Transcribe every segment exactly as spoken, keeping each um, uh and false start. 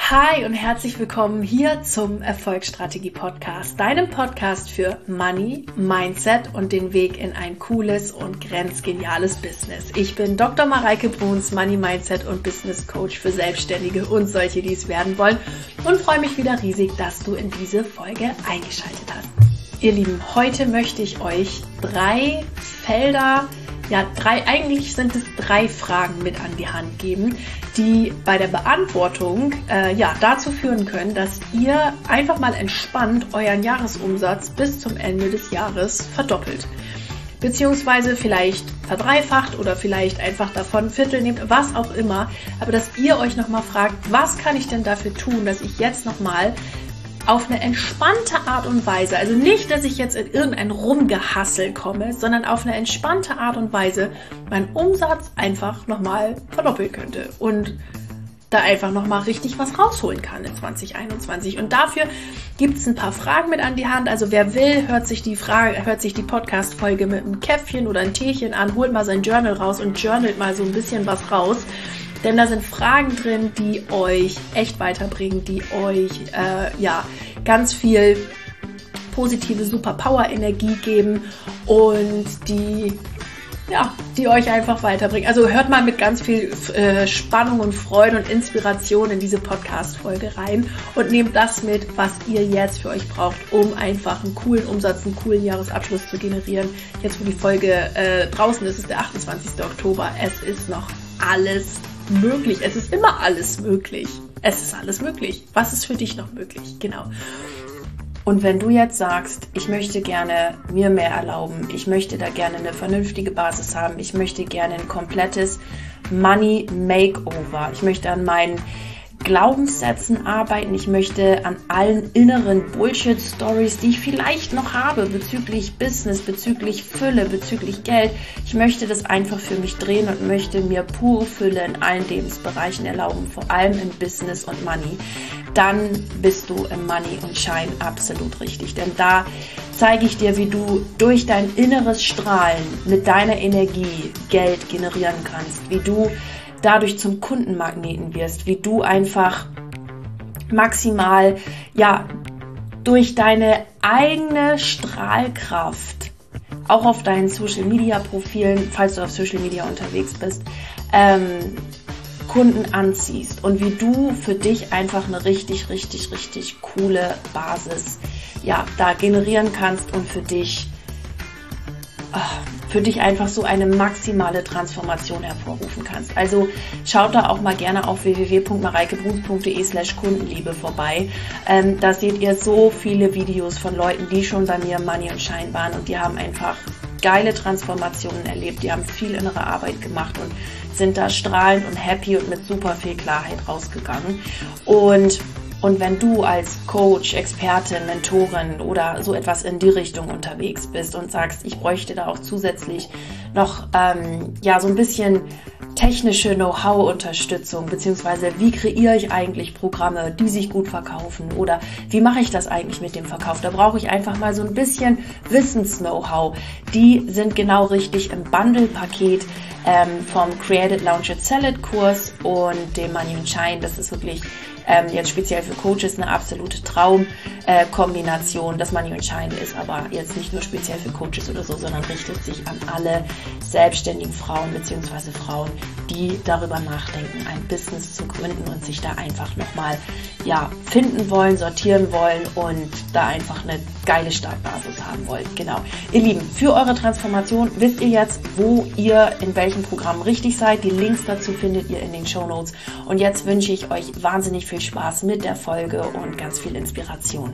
Hi und herzlich willkommen hier zum Erfolgsstrategie-Podcast, deinem Podcast für Money, Mindset und den Weg in ein cooles und grenzgeniales Business. Ich bin Doktor Mareike Bruns, Money, Mindset und Business Coach für Selbstständige und solche, die es werden wollen, und freue mich wieder riesig, dass du in diese Folge eingeschaltet hast. Ihr Lieben, heute möchte ich euch drei Felder Ja, drei, eigentlich sind es drei Fragen mit an die Hand geben, die bei der Beantwortung äh, ja, dazu führen können, dass ihr einfach mal entspannt euren Jahresumsatz bis zum Ende des Jahres verdoppelt. Beziehungsweise vielleicht verdreifacht oder vielleicht einfach davon ein Viertel nehmt, was auch immer. Aber dass ihr euch nochmal fragt, was kann ich denn dafür tun, dass ich jetzt nochmal auf eine entspannte Art und Weise, also nicht, dass ich jetzt in irgendein Rumgehassel komme, sondern auf eine entspannte Art und Weise meinen Umsatz einfach nochmal verdoppeln könnte und da einfach nochmal richtig was rausholen kann in zwanzig einundzwanzig. Und dafür gibt es ein paar Fragen mit an die Hand. Also wer will, hört sich die Frage, hört sich die Podcast-Folge mit einem Käffchen oder einem Teechen an, holt mal sein Journal raus und journalt mal so ein bisschen was raus. Denn da sind Fragen drin, die euch echt weiterbringen, die euch äh, ja ganz viel positive Superpower-Energie geben und die ja, die euch einfach weiterbringen. Also hört mal mit ganz viel äh, Spannung und Freude und Inspiration in diese Podcast-Folge rein und nehmt das mit, was ihr jetzt für euch braucht, um einfach einen coolen Umsatz, einen coolen Jahresabschluss zu generieren. Jetzt, wo die Folge äh, draußen ist, ist der achtundzwanzigster Oktober. Es ist noch alles möglich. Es ist immer alles möglich. Es ist alles möglich. Was ist für dich noch möglich? Genau. Und wenn du jetzt sagst, ich möchte gerne mir mehr erlauben, ich möchte da gerne eine vernünftige Basis haben, ich möchte gerne ein komplettes Money Makeover, ich möchte an meinen Glaubenssätzen arbeiten, ich möchte an allen inneren Bullshit-Stories, die ich vielleicht noch habe bezüglich Business, bezüglich Fülle, bezüglich Geld. Ich möchte das einfach für mich drehen und möchte mir pure Fülle in allen Lebensbereichen erlauben, vor allem in Business und Money. Dann bist du im Money und Shine absolut richtig, denn da zeige ich dir, wie du durch dein inneres Strahlen mit deiner Energie Geld generieren kannst, wie du dadurch zum Kundenmagneten wirst, wie du einfach maximal, ja, durch deine eigene Strahlkraft, auch auf deinen Social-Media-Profilen, falls du auf Social Media unterwegs bist, ähm, Kunden anziehst und wie du für dich einfach eine richtig, richtig, richtig coole Basis, ja, da generieren kannst und für dich für dich einfach so eine maximale Transformation hervorrufen kannst. Also schaut da auch mal gerne auf w w w punkt mareikebruns punkt de slash Kundenliebe vorbei. Ähm, da seht ihr so viele Videos von Leuten, die schon bei mir im Money und Shine waren und die haben einfach geile Transformationen erlebt, die haben viel innere Arbeit gemacht und sind da strahlend und happy und mit super viel Klarheit rausgegangen. Und Und wenn du als Coach, Expertin, Mentorin oder so etwas in die Richtung unterwegs bist und sagst, ich bräuchte da auch zusätzlich noch ähm, ja so ein bisschen technische Know-how-Unterstützung, beziehungsweise wie kreiere ich eigentlich Programme, die sich gut verkaufen oder wie mache ich das eigentlich mit dem Verkauf? Da brauche ich einfach mal so ein bisschen Wissens-Know-how. Die sind genau richtig im Bundle-Paket ähm, vom Create It, Launch It, Sell It Kurs und dem Money and Shine. Das ist wirklich ähm, jetzt speziell für Coaches eine absolute Traumkombination. Äh, das Money and Shine ist aber jetzt nicht nur speziell für Coaches oder so, sondern richtet sich an alle selbstständigen Frauen bzw. Frauen, die darüber nachdenken, ein Business zu gründen und sich da einfach nochmal ja, finden wollen, sortieren wollen und da einfach eine geile Startbasis haben wollen. Genau. Ihr Lieben, für eure Transformation wisst ihr jetzt, wo ihr in welchem Programm richtig seid. Die Links dazu findet ihr in den Shownotes. Und jetzt wünsche ich euch wahnsinnig viel Spaß mit der Folge und ganz viel Inspiration.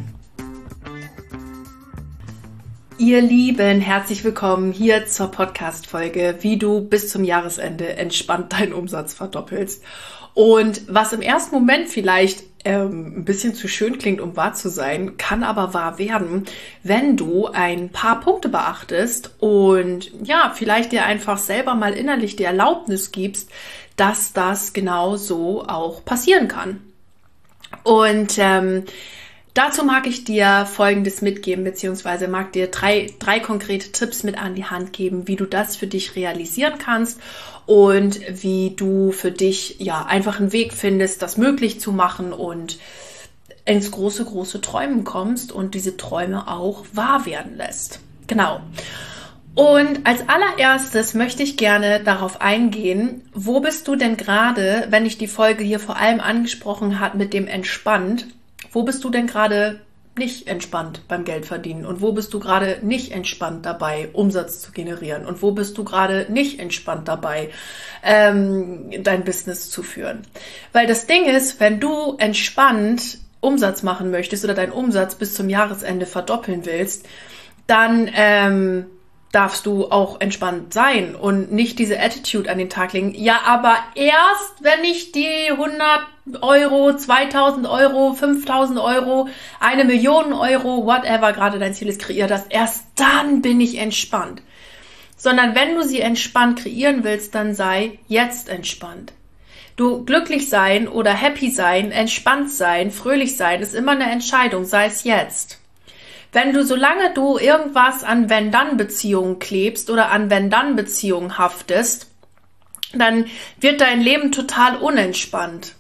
Ihr Lieben, herzlich willkommen hier zur Podcast-Folge, wie du bis zum Jahresende entspannt deinen Umsatz verdoppelst. Und was im ersten Moment vielleicht ähm, ein bisschen zu schön klingt, um wahr zu sein, kann aber wahr werden, wenn du ein paar Punkte beachtest und ja, vielleicht dir einfach selber mal innerlich die Erlaubnis gibst, dass das genau so auch passieren kann. Und ähm, Dazu mag ich dir Folgendes mitgeben, beziehungsweise mag dir drei, drei konkrete Tipps mit an die Hand geben, wie du das für dich realisieren kannst und wie du für dich ja einfach einen Weg findest, das möglich zu machen und ins große, große Träumen kommst und diese Träume auch wahr werden lässt. Genau. Und als allererstes möchte ich gerne darauf eingehen, wo bist du denn gerade, wenn ich die Folge hier vor allem angesprochen habe mit dem entspannt, wo bist du denn gerade nicht entspannt beim Geldverdienen und wo bist du gerade nicht entspannt dabei, Umsatz zu generieren und wo bist du gerade nicht entspannt dabei, ähm, dein Business zu führen? Weil das Ding ist, wenn du entspannt Umsatz machen möchtest oder deinen Umsatz bis zum Jahresende verdoppeln willst, dann ähm, darfst du auch entspannt sein und nicht diese Attitude an den Tag legen. Ja, aber erst, wenn ich die hundert Euro, zweitausend Euro, fünftausend Euro, eine Million Euro, whatever gerade dein Ziel ist, kreiert hast, erst dann bin ich entspannt. Sondern wenn du sie entspannt kreieren willst, dann sei jetzt entspannt. Du glücklich sein oder happy sein, entspannt sein, fröhlich sein, ist immer eine Entscheidung, sei es jetzt. Wenn du, solange du irgendwas an Wenn-Dann-Beziehungen klebst oder an Wenn-Dann-Beziehungen haftest, dann wird dein Leben total unentspannt.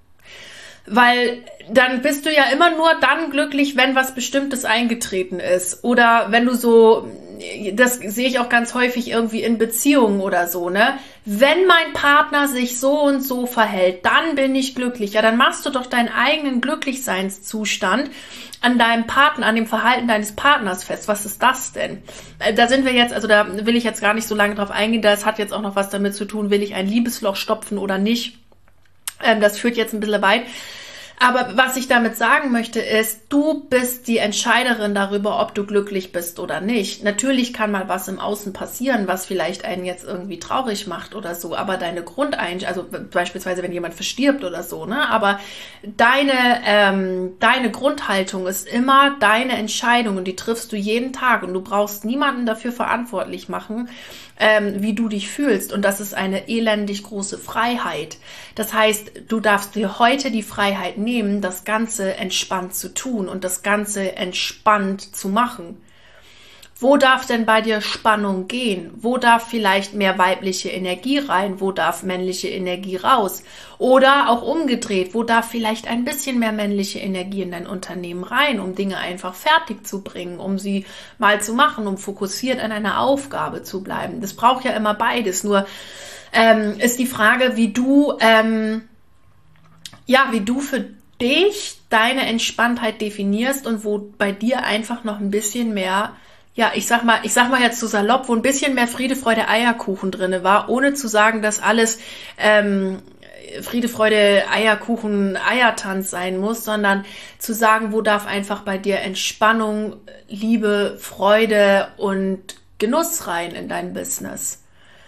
Weil dann bist du ja immer nur dann glücklich, wenn was Bestimmtes eingetreten ist. Oder wenn du so, das sehe ich auch ganz häufig irgendwie in Beziehungen oder so, ne? Wenn mein Partner sich so und so verhält, dann bin ich glücklich. Ja, dann machst du doch deinen eigenen Glücklichseinszustand an deinem Partner, an dem Verhalten deines Partners fest. Was ist das denn? Da sind wir jetzt, also da will ich jetzt gar nicht so lange drauf eingehen, das hat jetzt auch noch was damit zu tun, will ich ein Liebesloch stopfen oder nicht. Ähm, das führt jetzt ein bisschen weit. Aber was ich damit sagen möchte ist, du bist die Entscheiderin darüber, ob du glücklich bist oder nicht. Natürlich kann mal was im Außen passieren, was vielleicht einen jetzt irgendwie traurig macht oder so, aber deine Grundeinstellung, also beispielsweise wenn jemand verstirbt oder so, ne, aber deine, ähm, deine Grundhaltung ist immer deine Entscheidung und die triffst du jeden Tag und du brauchst niemanden dafür verantwortlich machen, ähm, wie du dich fühlst, und das ist eine elendig große Freiheit. Das heißt, du darfst dir heute die Freiheit nehmen, das Ganze entspannt zu tun und das Ganze entspannt zu machen. Wo darf denn bei dir Spannung gehen? Wo darf vielleicht mehr weibliche Energie rein? Wo darf männliche Energie raus? Oder auch umgedreht, wo darf vielleicht ein bisschen mehr männliche Energie in dein Unternehmen rein, um Dinge einfach fertig zu bringen, um sie mal zu machen, um fokussiert an einer Aufgabe zu bleiben? Das braucht ja immer beides. Nur ähm, ist die Frage, wie du, ähm, ja, wie du für dich deine Entspanntheit definierst und wo bei dir einfach noch ein bisschen mehr, ja, ich sag mal, ich sag mal jetzt so salopp, wo ein bisschen mehr Friede, Freude, Eierkuchen drinne war, ohne zu sagen, dass alles ähm, Friede, Freude, Eierkuchen, Eiertanz sein muss, sondern zu sagen, wo darf einfach bei dir Entspannung, Liebe, Freude und Genuss rein in dein Business?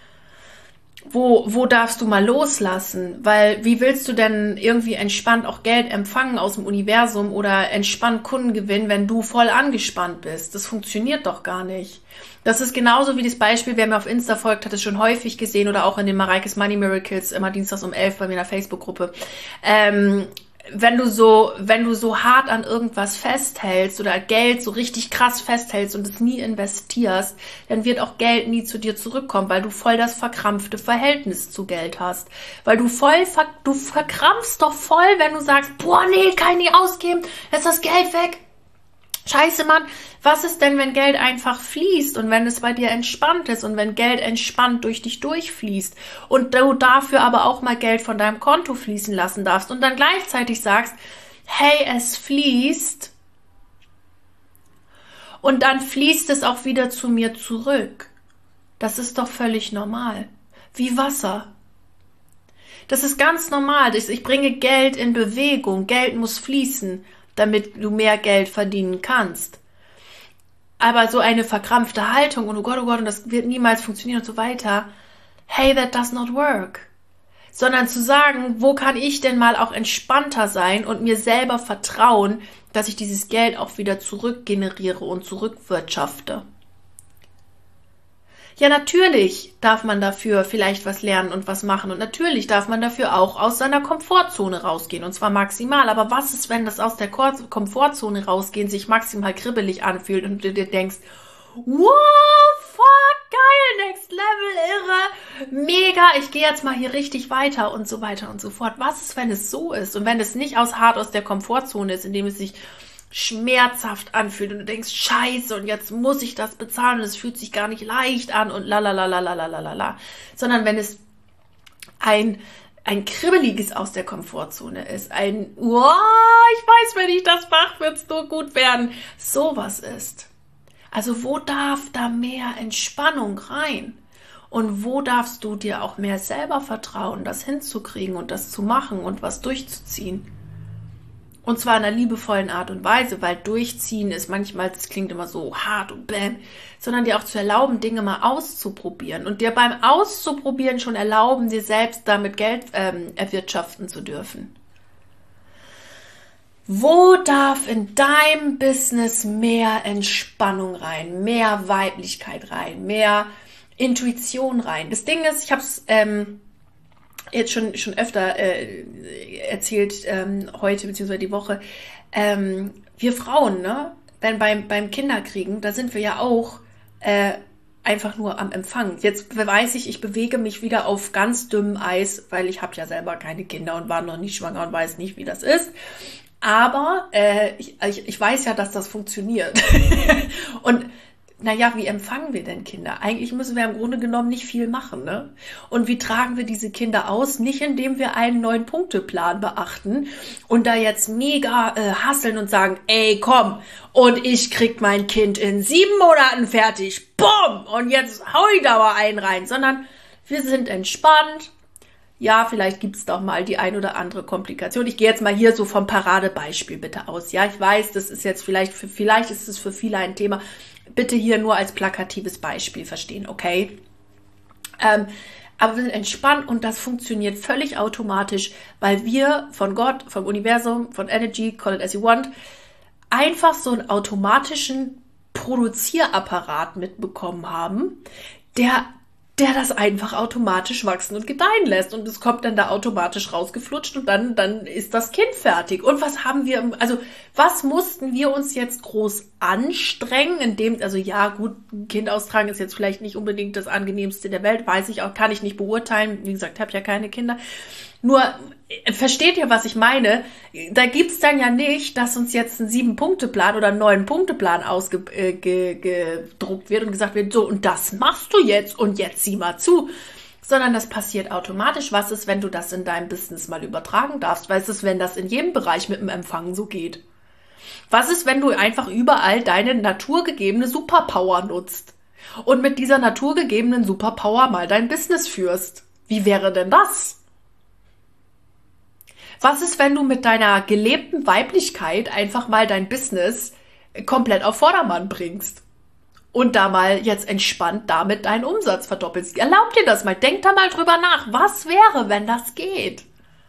Wo, wo darfst du mal loslassen? Weil wie willst du denn irgendwie entspannt auch Geld empfangen aus dem Universum oder entspannt Kunden gewinnen, wenn du voll angespannt bist? Das funktioniert doch gar nicht. Das ist genauso wie das Beispiel, wer mir auf Insta folgt, hat es schon häufig gesehen oder auch in den Mareikes Money Miracles, immer dienstags um elf bei mir in der Facebook-Gruppe. Ähm, wenn du so, wenn du so hart an irgendwas festhältst oder Geld so richtig krass festhältst und es nie investierst, dann wird auch Geld nie zu dir zurückkommen, weil du voll das verkrampfte Verhältnis zu Geld hast. Weil du voll, ver du verkrampfst doch voll, wenn du sagst, boah, nee, kann ich nie ausgeben, jetzt ist das Geld weg. Scheiße, Mann, was ist denn, wenn Geld einfach fließt und wenn es bei dir entspannt ist und wenn Geld entspannt durch dich durchfließt und du dafür aber auch mal Geld von deinem Konto fließen lassen darfst und dann gleichzeitig sagst, hey, es fließt und dann fließt es auch wieder zu mir zurück. Das ist doch völlig normal. Wie Wasser. Das ist ganz normal. Ich bringe Geld in Bewegung. Geld muss fließen, damit du mehr Geld verdienen kannst. Aber so eine verkrampfte Haltung und oh Gott, oh Gott, und das wird niemals funktionieren und so weiter, hey, that does not work. Sondern zu sagen, wo kann ich denn mal auch entspannter sein und mir selber vertrauen, dass ich dieses Geld auch wieder zurückgeneriere und zurückwirtschafte. Ja, natürlich darf man dafür vielleicht was lernen und was machen und natürlich darf man dafür auch aus seiner Komfortzone rausgehen und zwar maximal. Aber was ist, wenn das aus der Komfortzone rausgehen sich maximal kribbelig anfühlt und du dir denkst, wow, fuck, geil, next level, irre, mega, ich gehe jetzt mal hier richtig weiter und so weiter und so fort. Was ist, wenn es so ist und wenn es nicht aus hart aus der Komfortzone ist, indem es sich schmerzhaft anfühlt und du denkst, scheiße, und jetzt muss ich das bezahlen und es fühlt sich gar nicht leicht an und la la la la la la la la, sondern wenn es ein ein kribbeliges aus der Komfortzone ist, ein, wow, ich weiß, wenn ich das mache, wird es nur gut werden, sowas ist. Also wo darf da mehr Entspannung rein? Und wo darfst du dir auch mehr selber vertrauen, das hinzukriegen und das zu machen und was durchzuziehen? Und zwar in einer liebevollen Art und Weise, weil durchziehen ist manchmal, das klingt immer so hart und bäm, sondern dir auch zu erlauben, Dinge mal auszuprobieren und dir beim Auszuprobieren schon erlauben, dir selbst damit Geld ähm, erwirtschaften zu dürfen. Wo darf in deinem Business mehr Entspannung rein, mehr Weiblichkeit rein, mehr Intuition rein? Das Ding ist, ich habe es ähm, jetzt schon schon öfter äh, erzählt ähm, heute beziehungsweise die Woche. Ähm, wir Frauen, ne, wenn beim beim Kinderkriegen, da sind wir ja auch äh, einfach nur am Empfang. Jetzt weiß ich, ich bewege mich wieder auf ganz dünnem Eis, weil ich habe ja selber keine Kinder und war noch nicht schwanger und weiß nicht, wie das ist. Aber äh, ich, ich, ich weiß ja, dass das funktioniert. Und naja, wie empfangen wir denn Kinder? Eigentlich müssen wir im Grunde genommen nicht viel machen, ne? Und wie tragen wir diese Kinder aus? Nicht, indem wir einen neuen Punkteplan beachten und da jetzt mega äh, hasseln und sagen, ey, komm, und ich krieg mein Kind in sieben Monaten fertig. Bumm! Und jetzt hau ich da mal einen rein. Sondern wir sind entspannt. Ja, vielleicht gibt es doch mal die ein oder andere Komplikation. Ich gehe jetzt mal hier so vom Paradebeispiel bitte aus. Ja, ich weiß, das ist jetzt vielleicht, für, vielleicht ist es für viele ein Thema. Bitte hier nur als plakatives Beispiel verstehen, okay? Ähm, aber wir sind entspannt und das funktioniert völlig automatisch, weil wir von Gott, vom Universum, von Energy, call it as you want, einfach so einen automatischen Produzierapparat mitbekommen haben, der der das einfach automatisch wachsen und gedeihen lässt. Und es kommt dann da automatisch rausgeflutscht und dann, dann ist das Kind fertig. Und was haben wir, also was mussten wir uns jetzt groß anstrengen, indem, also ja, gut, ein Kind austragen ist jetzt vielleicht nicht unbedingt das angenehmste der Welt, weiß ich auch, kann ich nicht beurteilen. Wie gesagt, ich habe ja keine Kinder. Nur, versteht ihr, was ich meine? Da gibt's dann ja nicht, dass uns jetzt ein Sieben-Punkte-Plan oder ein Neun-Punkte-Plan ausgedruckt äh, ge, gedruckt wird und gesagt wird, so, und das machst du jetzt und jetzt sieh mal zu. Sondern das passiert automatisch. Was ist, wenn du das in deinem Business mal übertragen darfst? Was ist, wenn das in jedem Bereich mit dem Empfangen so geht? Was ist, wenn du einfach überall deine naturgegebene Superpower nutzt und mit dieser naturgegebenen Superpower mal dein Business führst? Wie wäre denn das? Was ist, wenn du mit deiner gelebten Weiblichkeit einfach mal dein Business komplett auf Vordermann bringst und da mal jetzt entspannt damit deinen Umsatz verdoppelst? Erlaub dir das mal, denk da mal drüber nach. Was wäre, wenn das geht?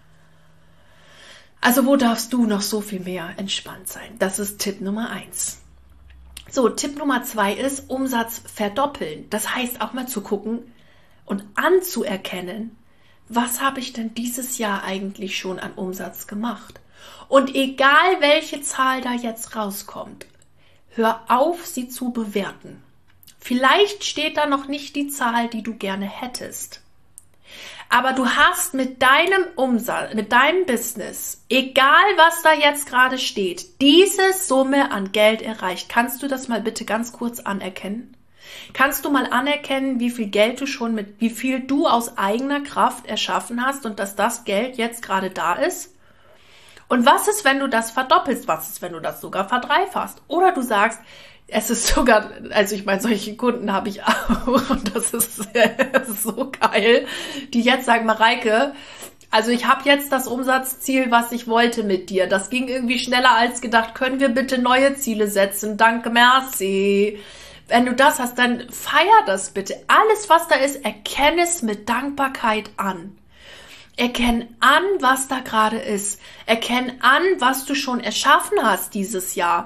Also wo darfst du noch so viel mehr entspannt sein? Das ist Tipp Nummer eins. So, Tipp Nummer zwei ist Umsatz verdoppeln. Das heißt auch mal zu gucken und anzuerkennen, was habe ich denn dieses Jahr eigentlich schon an Umsatz gemacht? Und egal, welche Zahl da jetzt rauskommt, hör auf, sie zu bewerten. Vielleicht steht da noch nicht die Zahl, die du gerne hättest. Aber du hast mit deinem Umsatz, mit deinem Business, egal was da jetzt gerade steht, diese Summe an Geld erreicht. Kannst du das mal bitte ganz kurz anerkennen? Kannst du mal anerkennen, wie viel Geld du schon mit, wie viel du aus eigener Kraft erschaffen hast und dass das Geld jetzt gerade da ist? Und was ist, wenn du das verdoppelst? Was ist, wenn du das sogar verdreifachst? Oder du sagst, es ist sogar, also ich meine, solche Kunden habe ich auch und das ist, das ist so geil, die jetzt sagen, Mareike, also ich habe jetzt das Umsatzziel, was ich wollte mit dir. Das ging irgendwie schneller als gedacht. Können wir bitte neue Ziele setzen? Danke, merci. Wenn du das hast, dann feier das bitte. Alles, was da ist, erkenne es mit Dankbarkeit an. Erkenn an, was da gerade ist. Erkenn an, was du schon erschaffen hast dieses Jahr.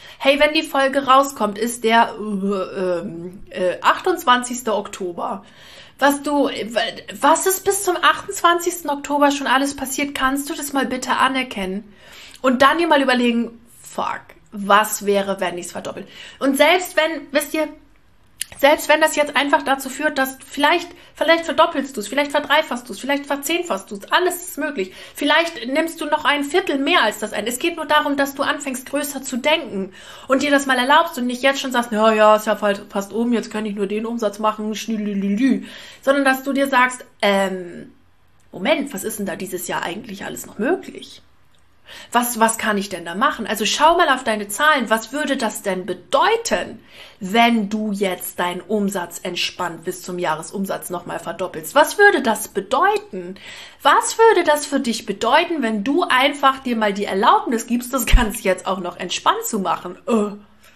Hey, wenn die Folge rauskommt, ist der äh, äh, achtundzwanzigsten Oktober. Was du, was ist bis zum achtundzwanzigsten Oktober schon alles passiert? Kannst du das mal bitte anerkennen? Und dann dir mal überlegen, fuck, was wäre, wenn ich es verdoppelt? Und selbst wenn, wisst ihr, selbst wenn das jetzt einfach dazu führt, dass vielleicht, vielleicht verdoppelst du es, vielleicht verdreifachst du es, vielleicht verzehnfachst du es, alles ist möglich. Vielleicht nimmst du noch ein Viertel mehr als das ein. Es geht nur darum, dass du anfängst, größer zu denken und dir das mal erlaubst und nicht jetzt schon sagst, ja, ja, ist ja fast oben, jetzt kann ich nur den Umsatz machen, schnüdelülülü, sondern dass du dir sagst, ähm, Moment, was ist denn da dieses Jahr eigentlich alles noch möglich? Was, was kann ich denn da machen? Also schau mal auf deine Zahlen. Was würde das denn bedeuten, wenn du jetzt deinen Umsatz entspannt bis zum Jahresumsatz nochmal verdoppelst? Was würde das bedeuten? Was würde das für dich bedeuten, wenn du einfach dir mal die Erlaubnis gibst, das Ganze jetzt auch noch entspannt zu machen? Oh.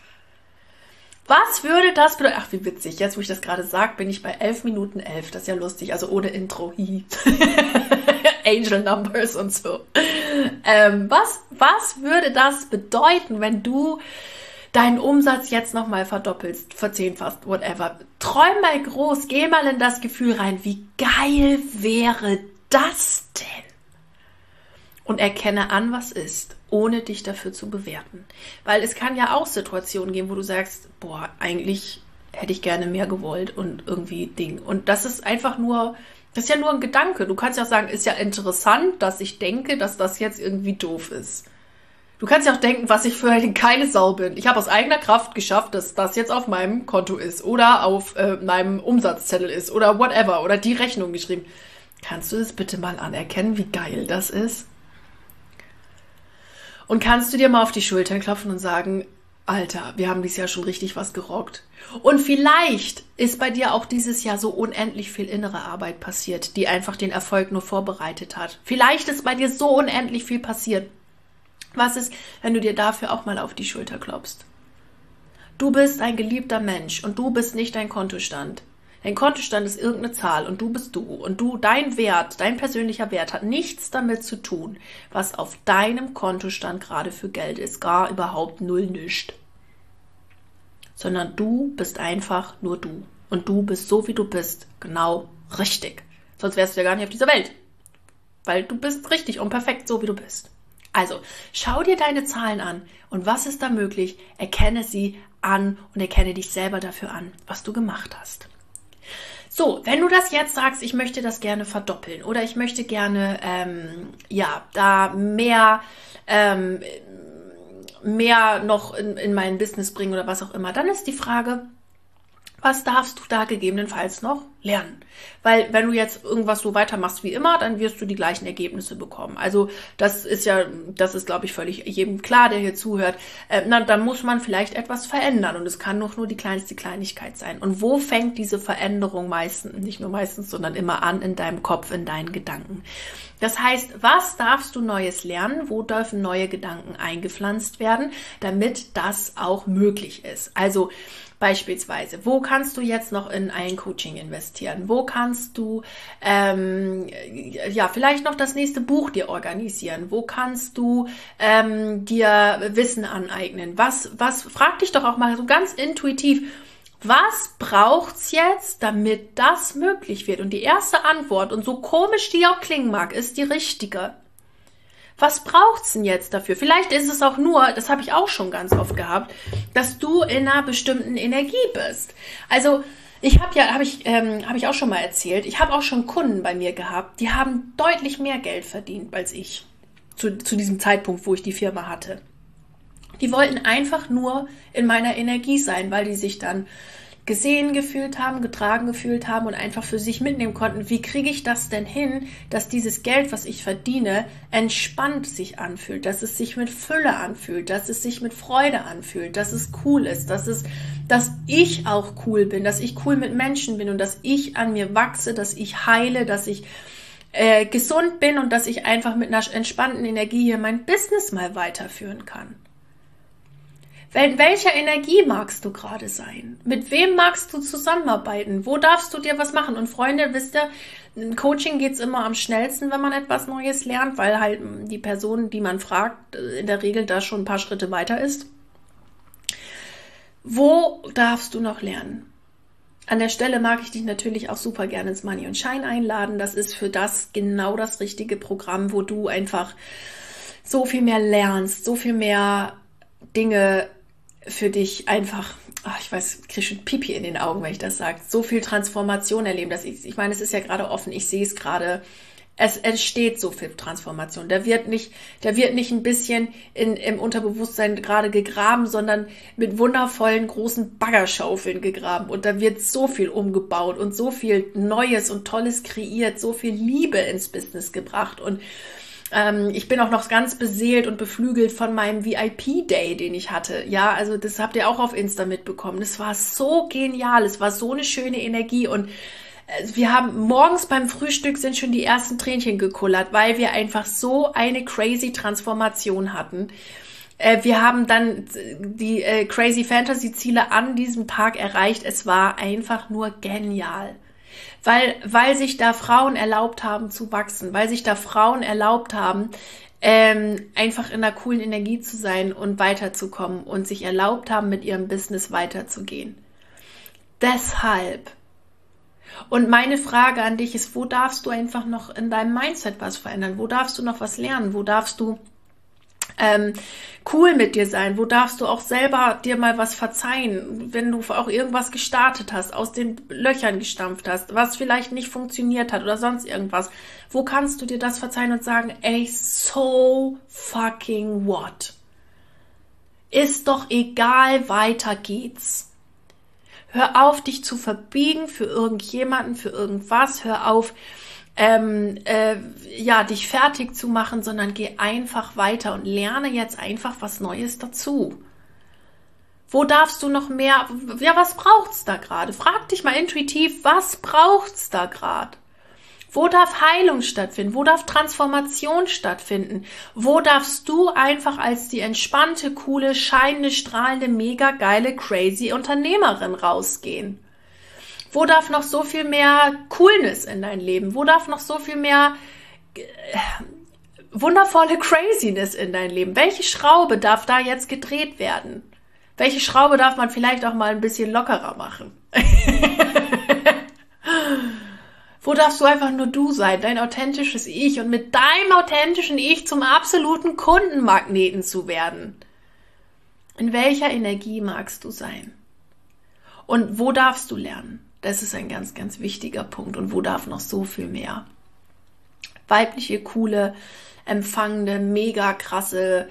Was würde das bedeuten? Ach, wie witzig. Jetzt, wo ich das gerade sage, bin ich bei elf Minuten elf. Das ist ja lustig. Also ohne Intro. Angel Numbers und so. Ähm, was, was würde das bedeuten, wenn du deinen Umsatz jetzt nochmal verdoppelst, verzehnfachst, whatever? Träum mal groß, geh mal in das Gefühl rein. Wie geil wäre das denn? Und erkenne an, was ist, ohne dich dafür zu bewerten. Weil es kann ja auch Situationen geben, wo du sagst, boah, eigentlich hätte ich gerne mehr gewollt und irgendwie Ding. Und das ist einfach nur, das ist ja nur ein Gedanke. Du kannst ja auch sagen, ist ja interessant, dass ich denke, dass das jetzt irgendwie doof ist. Du kannst ja auch denken, was ich für eine geile Sau bin. Ich habe aus eigener Kraft geschafft, dass das jetzt auf meinem Konto ist oder auf äh, meinem Umsatzzettel ist oder whatever oder die Rechnung geschrieben. Kannst du das bitte mal anerkennen, wie geil das ist? Und kannst du dir mal auf die Schultern klopfen und sagen, Alter, wir haben dieses Jahr schon richtig was gerockt. Und vielleicht ist bei dir auch dieses Jahr so unendlich viel innere Arbeit passiert, die einfach den Erfolg nur vorbereitet hat. Vielleicht ist bei dir so unendlich viel passiert. Was ist, wenn du dir dafür auch mal auf die Schulter klopfst? Du bist ein geliebter Mensch und du bist nicht dein Kontostand. Dein Kontostand ist irgendeine Zahl und du bist du. Und du, dein Wert, dein persönlicher Wert hat nichts damit zu tun, was auf deinem Kontostand gerade für Geld ist. Gar überhaupt null nischt. Sondern du bist einfach nur du. Und du bist so, wie du bist, genau richtig. Sonst wärst du ja gar nicht auf dieser Welt. Weil du bist richtig und perfekt, so wie du bist. Also, schau dir deine Zahlen an. Und was ist da möglich? Erkenne sie an und erkenne dich selber dafür an, was du gemacht hast. So, wenn du das jetzt sagst, ich möchte das gerne verdoppeln oder ich möchte gerne, ähm, ja, da mehr, ähm, mehr noch in, in mein Business bringen oder was auch immer, dann ist die Frage, was darfst du da gegebenenfalls noch lernen? Weil wenn du jetzt irgendwas so weitermachst wie immer, dann wirst du die gleichen Ergebnisse bekommen. Also das ist ja, das ist glaube ich völlig jedem klar, der hier zuhört. Äh, na, dann muss man vielleicht etwas verändern und es kann doch nur die kleinste Kleinigkeit sein. Und wo fängt diese Veränderung meistens, nicht nur meistens, sondern immer an in deinem Kopf, in deinen Gedanken? Das heißt, was darfst du Neues lernen? Wo dürfen neue Gedanken eingepflanzt werden, damit das auch möglich ist? Also beispielsweise, wo kannst du jetzt noch in ein Coaching investieren? Wo kannst du ähm, ja vielleicht noch das nächste Buch dir organisieren? Wo kannst du ähm, dir Wissen aneignen? Was, was, frag dich doch auch mal so ganz intuitiv, was braucht's jetzt, damit das möglich wird? Und die erste Antwort, und so komisch die auch klingen mag, ist die richtige. Was braucht's denn jetzt dafür? Vielleicht ist es auch nur, das habe ich auch schon ganz oft gehabt, dass du in einer bestimmten Energie bist. Also ich habe ja, habe ich, ähm, habe ich auch schon mal erzählt, ich habe auch schon Kunden bei mir gehabt, die haben deutlich mehr Geld verdient als ich zu, zu diesem Zeitpunkt, wo ich die Firma hatte. Die wollten einfach nur in meiner Energie sein, weil die sich dann gesehen gefühlt haben, getragen gefühlt haben und einfach für sich mitnehmen konnten, wie kriege ich das denn hin, dass dieses Geld, was ich verdiene, entspannt sich anfühlt, dass es sich mit Fülle anfühlt, dass es sich mit Freude anfühlt, dass es cool ist, dass es, dass ich auch cool bin, dass ich cool mit Menschen bin und dass ich an mir wachse, dass ich heile, dass ich äh, gesund bin und dass ich einfach mit einer entspannten Energie hier mein Business mal weiterführen kann. In welcher Energie magst du gerade sein? Mit wem magst du zusammenarbeiten? Wo darfst du dir was machen? Und Freunde, wisst ihr, im Coaching geht's immer am schnellsten, wenn man etwas Neues lernt, weil halt die Person, die man fragt, in der Regel da schon ein paar Schritte weiter ist. Wo darfst du noch lernen? An der Stelle mag ich dich natürlich auch super gerne ins Money und Shine einladen. Das ist für das genau das richtige Programm, wo du einfach so viel mehr lernst, so viel mehr Dinge für dich einfach, ach, ich weiß, ich kriege schon Pipi in den Augen, wenn ich das sage, so viel Transformation erleben. Dass ich, ich meine, es ist ja gerade offen, ich sehe es gerade, es entsteht so viel Transformation. Da wird nicht, da wird nicht ein bisschen in, im Unterbewusstsein gerade gegraben, sondern mit wundervollen großen Baggerschaufeln gegraben. Und da wird so viel umgebaut und so viel Neues und Tolles kreiert, so viel Liebe ins Business gebracht. Und ähm, ich bin auch noch ganz beseelt und beflügelt von meinem V I P-Day, den ich hatte. Ja, also das habt ihr auch auf Insta mitbekommen. Das war so genial, es war so eine schöne Energie und wir haben morgens beim Frühstück sind schon die ersten Tränchen gekullert, weil wir einfach so eine crazy Transformation hatten. Wir haben dann die Crazy Fantasy Ziele an diesem Tag erreicht. Es war einfach nur genial. Weil, weil sich da Frauen erlaubt haben zu wachsen, weil sich da Frauen erlaubt haben, ähm, einfach in einer coolen Energie zu sein und weiterzukommen und sich erlaubt haben, mit ihrem Business weiterzugehen. Deshalb. Und meine Frage an dich ist, wo darfst du einfach noch in deinem Mindset was verändern? Wo darfst du noch was lernen? Wo darfst du ähm, cool mit dir sein? Wo darfst du auch selber dir mal was verzeihen, wenn du auch irgendwas gestartet hast, aus den Löchern gestampft hast, was vielleicht nicht funktioniert hat oder sonst irgendwas? Wo kannst du dir das verzeihen und sagen, ey, so fucking what? Ist doch egal, weiter geht's. Hör auf, dich zu verbiegen für irgendjemanden, für irgendwas. Hör auf, ähm, äh, ja, dich fertig zu machen, sondern geh einfach weiter und lerne jetzt einfach was Neues dazu. Wo darfst du noch mehr, ja, was braucht's da gerade? Frag dich mal intuitiv, was braucht's da gerade? Wo darf Heilung stattfinden? Wo darf Transformation stattfinden? Wo darfst du einfach als die entspannte, coole, scheinende, strahlende, mega geile, crazy Unternehmerin rausgehen? Wo darf noch so viel mehr Coolness in dein Leben? Wo darf noch so viel mehr äh, wundervolle Craziness in dein Leben? Welche Schraube darf da jetzt gedreht werden? Welche Schraube darf man vielleicht auch mal ein bisschen lockerer machen? Wo darfst du einfach nur du sein, dein authentisches Ich und mit deinem authentischen Ich zum absoluten Kundenmagneten zu werden? In welcher Energie magst du sein? Und wo darfst du lernen? Das ist ein ganz, ganz wichtiger Punkt. Und wo darf noch so viel mehr? Weibliche, coole, empfangende, mega krasse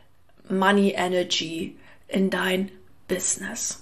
Money Energy in dein Business.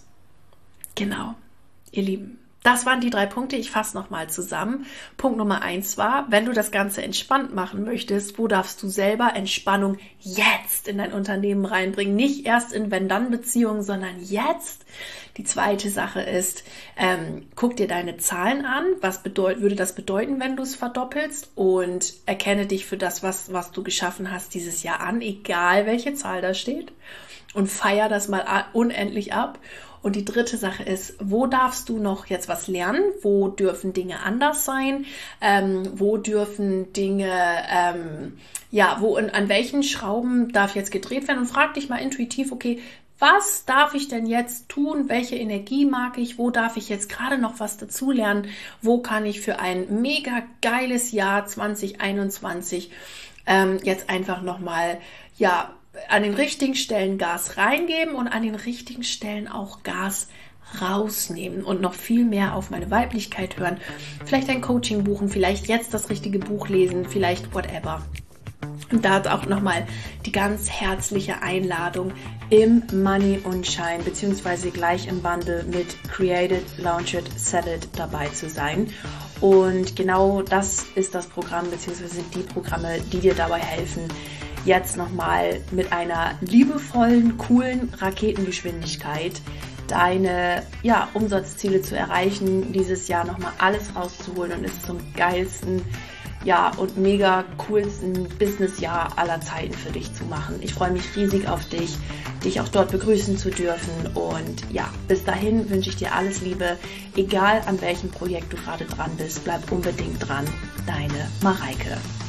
Genau, ihr Lieben. Das waren die drei Punkte. Ich fasse nochmal zusammen. Punkt Nummer eins war, wenn du das Ganze entspannt machen möchtest, wo darfst du selber Entspannung jetzt in dein Unternehmen reinbringen? Nicht erst in Wenn-Dann-Beziehungen, sondern jetzt. Die zweite Sache ist, ähm, guck dir deine Zahlen an. Was bedeut, würde das bedeuten, wenn du es verdoppelst? Und erkenne dich für das, was, was du geschaffen hast dieses Jahr an, egal welche Zahl da steht. Und feier das mal unendlich ab. Und die dritte Sache ist, wo darfst du noch jetzt was lernen? Wo dürfen Dinge anders sein? Ähm, wo dürfen Dinge, ähm, ja, wo und an welchen Schrauben darf jetzt gedreht werden? Und frag dich mal intuitiv, okay, was darf ich denn jetzt tun? Welche Energie mag ich? Wo darf ich jetzt gerade noch was dazulernen? Wo kann ich für ein mega geiles Jahr zwanzig einundzwanzig ähm, jetzt einfach nochmal, ja, an den richtigen Stellen Gas reingeben und an den richtigen Stellen auch Gas rausnehmen und noch viel mehr auf meine Weiblichkeit hören. Vielleicht ein Coaching buchen, vielleicht jetzt das richtige Buch lesen, vielleicht whatever. Und da hat auch nochmal die ganz herzliche Einladung im Money und Shine beziehungsweise gleich im Bundle mit Create It, Launch It, Sell It dabei zu sein. Und genau das ist das Programm beziehungsweise sind die Programme, die dir dabei helfen, jetzt nochmal mit einer liebevollen, coolen Raketengeschwindigkeit deine ja, Umsatzziele zu erreichen, dieses Jahr nochmal alles rauszuholen und es zum geilsten ja, und mega coolsten Businessjahr aller Zeiten für dich zu machen. Ich freue mich riesig auf dich, dich auch dort begrüßen zu dürfen und ja, bis dahin wünsche ich dir alles Liebe, egal an welchem Projekt du gerade dran bist, bleib unbedingt dran, deine Mareike.